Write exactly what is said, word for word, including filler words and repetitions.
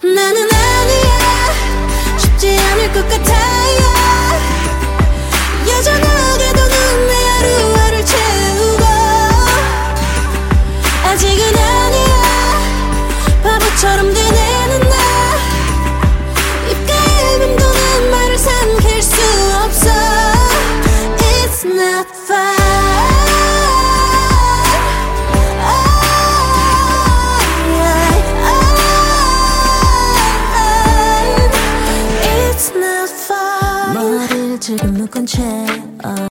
나는 아니야 쉽지 않을 것 같아요 여전하게도 넌 내 하루하루를 채우고 아직은 아니야 바보처럼 되뇌는 나 입가에 맴도는 말을 삼킬 수 없어 It's not fun It's not fun 머리를 지금 묶은 채